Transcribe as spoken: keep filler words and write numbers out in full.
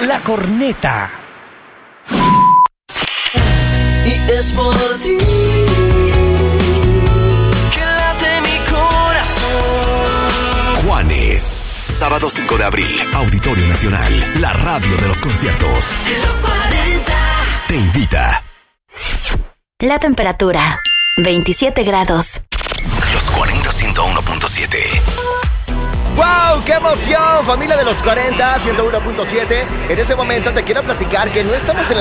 La Corneta. Y es por ti que late mi corazón. Juanes. Sábado cinco de abril, Auditorio Nacional, la radio de los conciertos. Los cuarenta. Te invita. La temperatura, veintisiete grados. Los cuarenta ciento uno punto siete. ¡Wow! ¡Qué emoción! Familia de los cuarenta, ciento uno punto siete. En este momento te quiero platicar que no estamos en la